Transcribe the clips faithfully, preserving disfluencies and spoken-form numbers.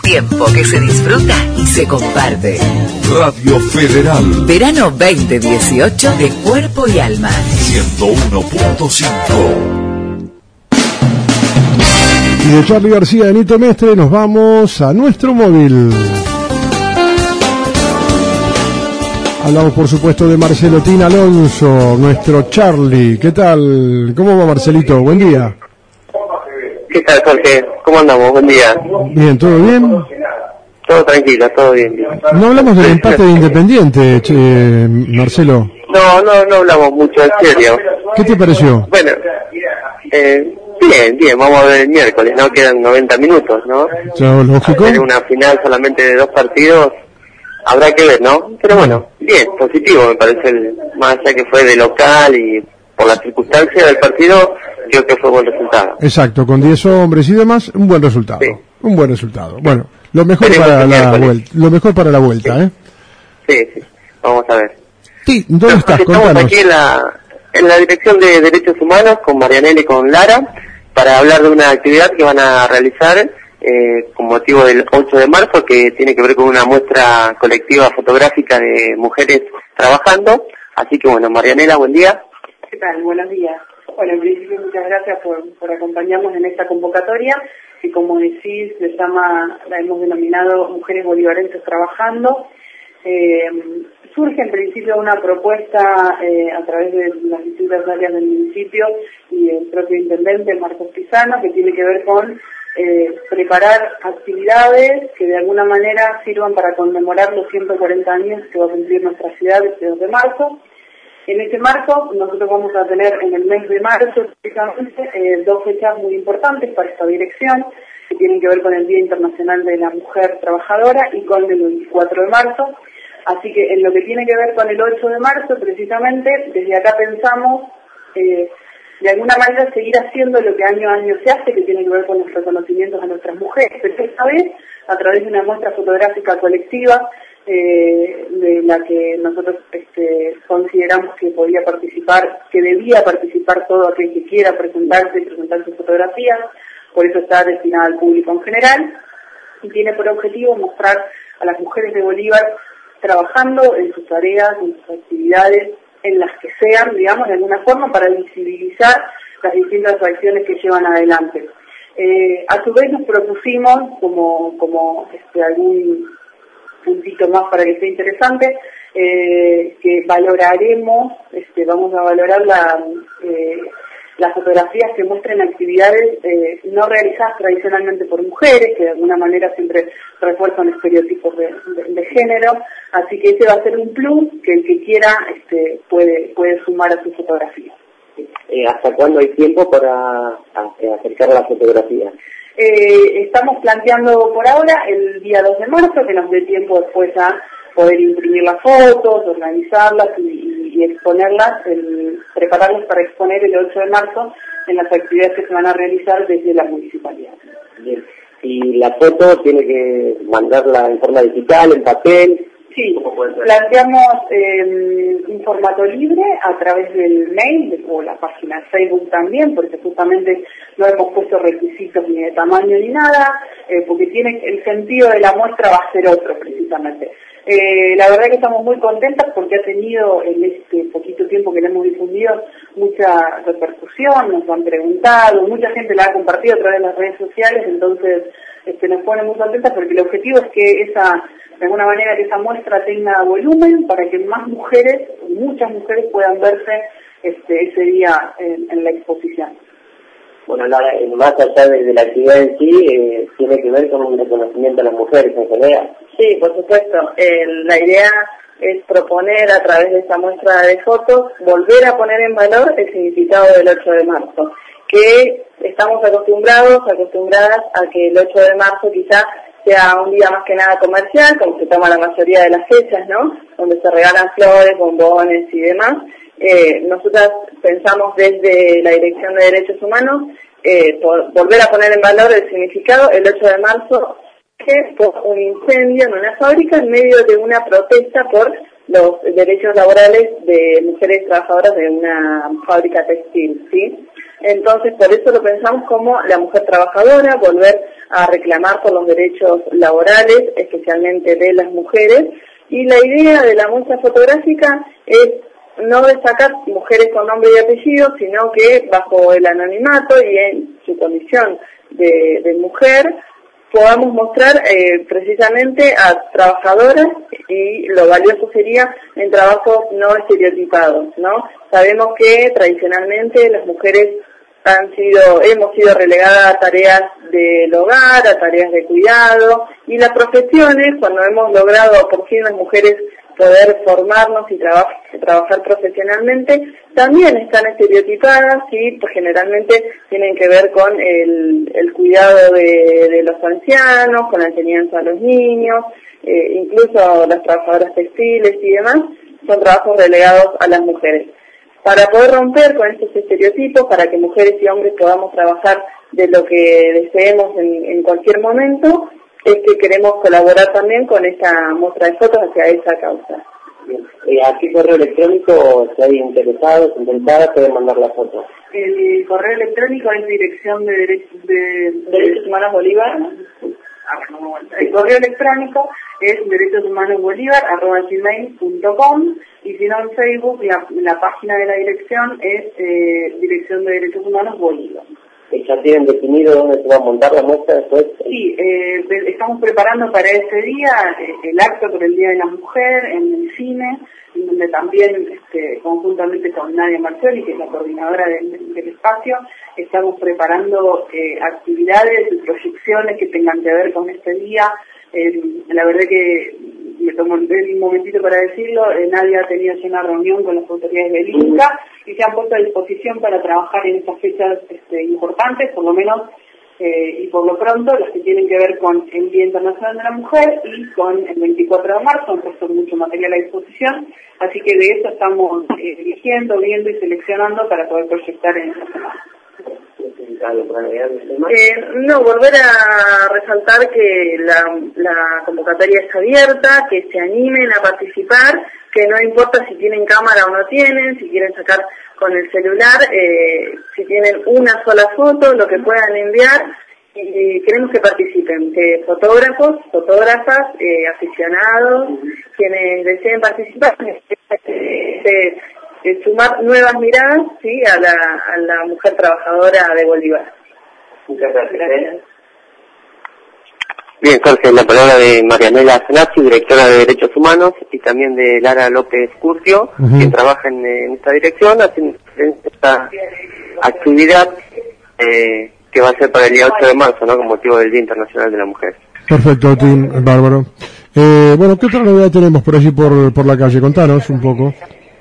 tiempo que se disfruta y se comparte. Radio Federal. Verano veinte dieciocho de cuerpo y alma. ciento uno punto cinco. Y de Charly García y Anito Mestre nos vamos a nuestro móvil. Hablamos, por supuesto, de Marcelo Tin Alonso, nuestro Charly. ¿Qué tal? ¿Cómo va, Marcelito? Buen día. ¿Qué tal, Jorge? ¿Cómo andamos? Buen día. Bien, ¿todo bien? Todo tranquilo, todo bien. bien. No hablamos del empate de Independiente, che, Marcelo. No, no, no hablamos mucho, en serio. ¿Qué te pareció? Bueno, eh, bien, bien, vamos a ver el miércoles, ¿no? Quedan noventa minutos, ¿no? ¿Lo lógico? Hacer una final solamente de dos partidos, habrá que ver, ¿no? Pero bueno, bien, positivo me parece, el, más allá que fue de local y por las circunstancias del partido, creo que fue buen resultado. Exacto, con diez hombres y demás, un buen resultado. Sí. Un buen resultado. Bueno, lo mejor Tenemos para la vuelta, lo mejor para la vuelta, sí. ¿eh? Sí, sí, vamos a ver. Sí, ¿dónde estás? Estamos Contanos. aquí en la, en la Dirección de Derechos Humanos con Marianela y con Lara para hablar de una actividad que van a realizar eh, con motivo del ocho de marzo, que tiene que ver con una muestra colectiva fotográfica de mujeres trabajando. Así que bueno, Marianela, buen día. ¿Qué tal? Buenos días. Bueno, en principio muchas gracias por, por acompañarnos en esta convocatoria, que como decís, se llama, la hemos denominado Mujeres Bolivarenses Trabajando. Eh, surge en principio una propuesta eh, a través de las distintas áreas del municipio y el propio intendente Marcos Pisano, que tiene que ver con eh, preparar actividades que de alguna manera sirvan para conmemorar los ciento cuarenta años que va a cumplir nuestra ciudad este dos de marzo. En ese marco, nosotros vamos a tener en el mes de marzo, específicamente, eh, dos fechas muy importantes para esta dirección, que tienen que ver con el Día Internacional de la Mujer Trabajadora y con el veinticuatro de marzo. Así que en lo que tiene que ver con el ocho de marzo, precisamente, desde acá pensamos, eh, de alguna manera, seguir haciendo lo que año a año se hace, que tiene que ver con los reconocimientos a nuestras mujeres, pero esta vez a través de una muestra fotográfica colectiva, Eh, de la que nosotros este, consideramos que podía participar, que debía participar todo aquel que quiera presentarse y presentar sus fotografías, por eso está destinada al público en general, y tiene por objetivo mostrar a las mujeres de Bolívar trabajando en sus tareas, en sus actividades, en las que sean, digamos, de alguna forma, para visibilizar las distintas acciones que llevan adelante. Eh, a su vez nos propusimos, como, como este, algún puntito más para que sea interesante, eh, que valoraremos, este, vamos a valorar la, eh, las fotografías que muestren actividades eh, no realizadas tradicionalmente por mujeres, que de alguna manera siempre refuerzan estereotipos de, de, de género, así que ese va a ser un plus que el que quiera este, puede, puede sumar a su fotografía. Eh, ¿Hasta cuándo hay tiempo para a, a acercar a la fotografía? Eh, estamos planteando por ahora el día dos de marzo, que nos dé tiempo después a poder imprimir las fotos, organizarlas y, y, y exponerlas, el, prepararlas para exponer el ocho de marzo en las actividades que se van a realizar desde la municipalidad. Bien. ¿Y la foto tiene que mandarla en forma digital, en papel? Sí, planteamos eh, un formato libre a través del mail o la página de Facebook también, porque justamente no hemos puesto requisitos ni de tamaño ni nada, eh, porque tiene el sentido de la muestra va a ser otro precisamente. Eh, la verdad que estamos muy contentas porque ha tenido en este poquito tiempo que le hemos difundido mucha repercusión, nos han preguntado, mucha gente la ha compartido a través de las redes sociales, entonces este, nos pone muy contentas porque el objetivo es que esa, de alguna manera, que esa muestra tenga volumen para que más mujeres, muchas mujeres puedan verse este, ese día en, en la exposición. Bueno, la, más allá de, de la actividad en sí, eh, tiene que ver con un reconocimiento a las mujeres en general. Sí, por supuesto. Eh, la idea es proponer a través de esta muestra de fotos, volver a poner en valor el significado del ocho de marzo, que estamos acostumbrados, acostumbradas a que el ocho de marzo quizá sea un día más que nada comercial, como se toma la mayoría de las fechas, ¿no? Donde se regalan flores, bombones y demás. Eh, nosotras pensamos desde la Dirección de Derechos Humanos eh, por volver a poner en valor el significado el ocho de marzo, que fue un incendio en una fábrica en medio de una protesta por los derechos laborales de mujeres trabajadoras de una fábrica textil, ¿sí? Entonces, por eso lo pensamos como la mujer trabajadora, volver a reclamar por los derechos laborales, especialmente de las mujeres, y la idea de la muestra fotográfica es no destacar mujeres con nombre y apellido, sino que bajo el anonimato y en su condición de, de mujer, podamos mostrar eh, precisamente a trabajadoras, y lo valioso sería en trabajos no estereotipados, ¿no? Sabemos que tradicionalmente las mujeres han sido, hemos sido relegadas a tareas del hogar, a tareas de cuidado, y las profesiones, cuando hemos logrado por fin las mujeres poder formarnos y traba, trabajar profesionalmente, también están estereotipadas y pues, generalmente tienen que ver con el, el cuidado de, de los ancianos, con la enseñanza a los niños, eh, incluso las trabajadoras textiles y demás, son trabajos relegados a las mujeres. Para poder romper con estos estereotipos, para que mujeres y hombres podamos trabajar de lo que deseemos en, en cualquier momento, es que queremos colaborar también con esta muestra de fotos hacia esa causa. Bien. Eh, ¿A qué correo electrónico, si hay interesados, interesadas, pueden mandar la foto? El correo electrónico es Dirección de Derechos, de, Derechos Humanos Bolívar. El correo electrónico es derechoshumanosbolívar arroba gmail punto com, y si no en Facebook la, la página de la dirección es eh, Dirección de Derechos Humanos Bolívar. ¿Ya tienen definido dónde se va a montar la muestra después? Sí, eh, estamos preparando para ese día eh, el acto por el Día de la Mujer en el cine, en donde también este, conjuntamente con Nadia Marcioli, que es la coordinadora del, del espacio, estamos preparando eh, actividades y proyecciones que tengan que ver con este día. Eh, la verdad que me tomo un momentito para decirlo, eh, Nadia ha tenido una reunión con las autoridades del Inca y se han puesto a disposición para trabajar en estas fechas este, importantes, por lo menos eh, y por lo pronto las que tienen que ver con el Día Internacional de la Mujer y con el veinticuatro de marzo, han puesto mucho material a disposición, así que de eso estamos eh, eligiendo, viendo y seleccionando para poder proyectar en esta semana. Eh, no, volver a resaltar que la, la convocatoria está abierta, que se animen a participar, que no importa si tienen cámara o no tienen, si quieren sacar con el celular, eh, si tienen una sola foto, lo que puedan enviar, y queremos que participen, que fotógrafos, fotógrafas, eh, aficionados, quienes deseen participar, eh, Eh, sumar nuevas miradas, sí, a la, a la mujer trabajadora de Bolívar. Muchas gracias. gracias. Bien, Jorge, la palabra de Marianela Zanazzi, directora de Derechos Humanos, y también de Lara López Curcio, uh-huh. quien trabaja en, en esta dirección, haciendo esta actividad eh, que va a ser para el día ocho de marzo, ¿no?, con motivo del Día Internacional de la Mujer. Perfecto, Tim, bárbaro. Eh, bueno, ¿qué otra novedad tenemos por allí por, por la calle? Contanos un poco.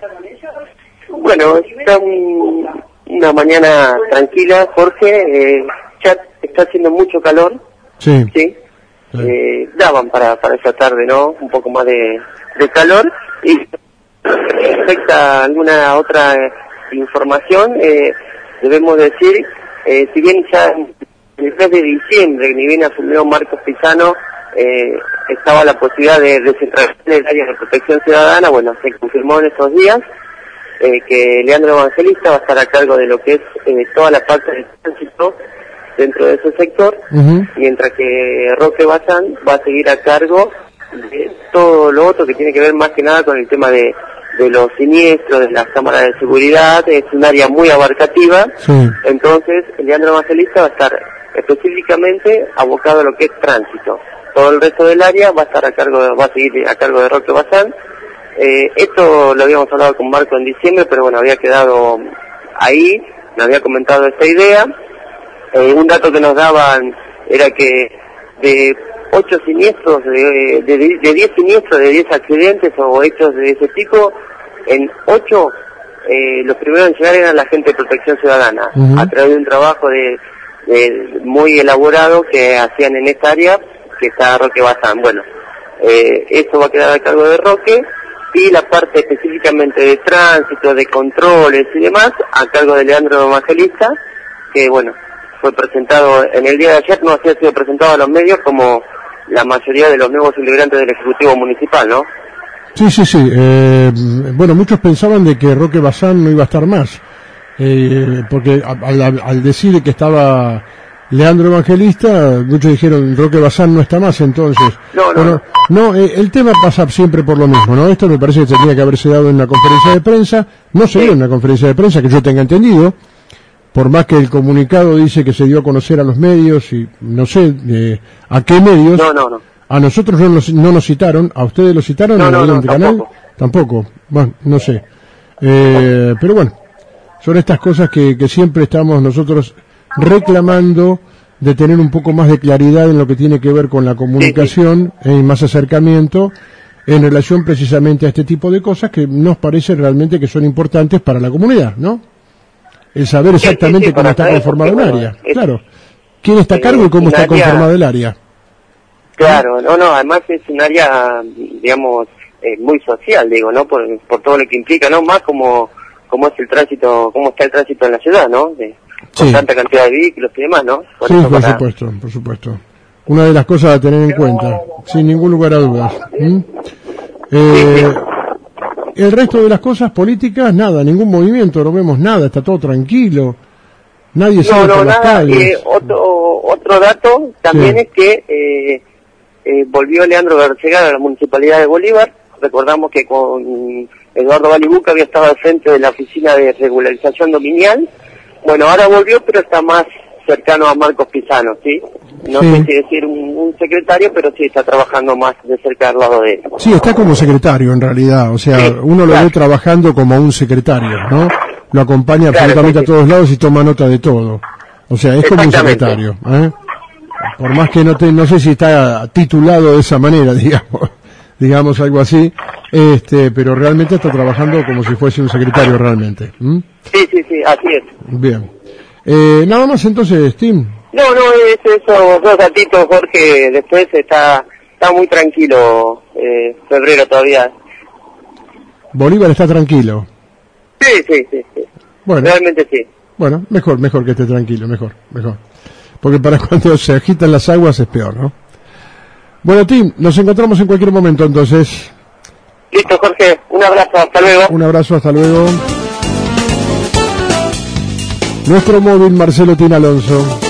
Bueno, está un, una mañana tranquila, Jorge, eh, ya está haciendo mucho calor, sí, ¿sí? sí. Eh, daban para, para esa tarde, ¿no?, un poco más de, de calor, y respecto a alguna otra información, eh, debemos decir, eh, si bien ya en el mes de diciembre, ni bien asumió Marcos Pizano, eh, estaba la posibilidad de descentralizar el área de protección ciudadana, bueno, se confirmó en estos días, Eh, que Leandro Evangelista va a estar a cargo de lo que es eh, toda la parte del tránsito dentro de ese sector, uh-huh. mientras que Roque Bazán va a seguir a cargo de todo lo otro que tiene que ver más que nada con el tema de, de los siniestros, de las cámaras de seguridad. Es un área muy abarcativa, sí. Entonces Leandro Evangelista va a estar específicamente abocado a lo que es tránsito. Todo el resto del área va a estar a cargo de, va a seguir a cargo de Roque Bazán. Eh, esto lo habíamos hablado con Marco en diciembre, pero bueno, había quedado ahí, me había comentado esta idea. Eh, un dato que nos daban era que de ocho siniestros, de, de, de diez siniestros, de diez accidentes o hechos de ese tipo, en ocho, eh, los primeros en llegar eran la gente de Protección Ciudadana, uh-huh. a través de un trabajo de, de muy elaborado que hacían en esta área, que está Roque Bazán. Bueno, eh, esto va a quedar a cargo de Roque, y la parte específicamente de tránsito, de controles y demás, a cargo de Leandro Evangelista, que bueno, fue presentado en el día de ayer, no había sido presentado a los medios como la mayoría de los nuevos integrantes del Ejecutivo Municipal, ¿no? Sí, sí, sí. Eh, bueno, muchos pensaban de que Roque Bazán no iba a estar más, eh, porque al, al decir que estaba Leandro Evangelista, muchos dijeron Roque Bazán no está más, entonces. No, no. Bueno, no, eh, el tema pasa siempre por lo mismo, ¿no? Esto me parece que tendría que haberse dado en una conferencia de prensa, no se dio en una conferencia de prensa que yo tenga entendido, por más que el comunicado dice que se dio a conocer a los medios y no sé eh, a qué medios. No, no, no. A nosotros no nos, no nos citaron, ¿a ustedes lo citaron? No, ¿En no, algún no, canal? tampoco. Tampoco. Bueno, no sé. Eh, pero bueno, son estas cosas que, que siempre estamos nosotros reclamando de tener un poco más de claridad en lo que tiene que ver con la comunicación y más acercamiento en relación precisamente a este tipo de cosas que nos parece realmente que son importantes para la comunidad, ¿no? El saber exactamente sí, sí, sí, cómo está saber, conformado el porque, área. bueno, es, claro. ¿Quién está a cargo y cómo está área... conformado el área? Claro, no, no, además es un área, digamos, eh, muy social, digo, ¿no? Por, por todo lo que implica, ¿no? Más como, como es el tránsito, cómo está el tránsito en la ciudad, ¿no? De, con Sí. tanta cantidad de vehículos y demás, ¿no? Por Sí, eso por para- supuesto, por supuesto. Una de las cosas a tener en cuenta, sin ningún lugar a dudas. ¿Mm? Eh, el resto de las cosas políticas, nada, ningún movimiento, no vemos nada, está todo tranquilo, nadie No, sale no, por las nada. calles. Eh, otro, otro dato también Sí. es que eh, eh, volvió Leandro Garcegán a la Municipalidad de Bolívar. Recordamos que con Eduardo Balibuca había estado al frente de la Oficina de Regularización Dominial. Bueno, ahora volvió, pero está más cercano a Marcos Pisano, ¿sí? No Sí. sé si decir un, un secretario, pero sí está trabajando más de cerca al lado de él. Sí, está como secretario en realidad, o sea, Sí, uno lo claro. ve trabajando como un secretario, ¿no? Lo acompaña Claro, absolutamente sí, a sí. todos lados y toma nota de todo. O sea, es como un Exactamente. secretario, ¿eh? Por más que no te, no sé si está titulado de esa manera, digamos, digamos algo así, este, pero realmente está trabajando como si fuese un secretario realmente. ¿Mm? Sí, sí, sí, así es. Bien. Eh, nada más entonces, Tim. No, no, es eso, dos ratitos, Jorge, después está está muy tranquilo, eh, febrero todavía. Bolívar está tranquilo. Sí, sí, sí, sí. Bueno, Realmente sí. bueno, mejor, mejor que esté tranquilo, mejor, mejor. Porque para cuando se agitan las aguas es peor, ¿no? Bueno, Tim, nos encontramos en cualquier momento entonces. Listo, Jorge, un abrazo, hasta luego. Un abrazo, hasta luego. Nuestro móvil, Marcelo Tin Alonso.